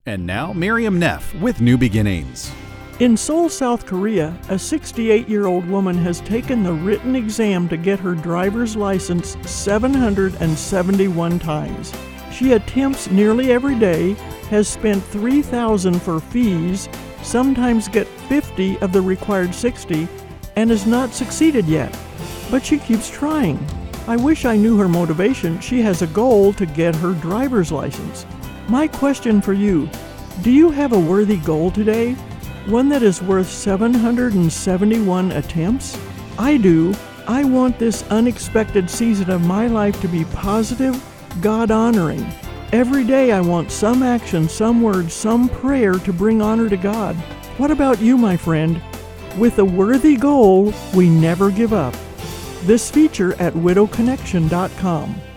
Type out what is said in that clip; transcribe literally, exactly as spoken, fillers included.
And now, Miriam Neff with New Beginnings. In Seoul, South Korea, a sixty-eight-year-old woman has taken the written exam to get her driver's license seven hundred seventy-one times. She attempts nearly every day, has spent three thousand dollars for fees, sometimes get fifty of the required sixty, and has not succeeded yet. But she keeps trying. I wish I knew her motivation. She has a goal to get her driver's license. My question for you, do you have a worthy goal today? One that is worth seven hundred seventy-one attempts? I do. I want this unexpected season of my life to be positive, God-honoring. Every day I want some action, some word, some prayer to bring honor to God. What about you, my friend? With a worthy goal, we never give up. This feature at widow connection dot com.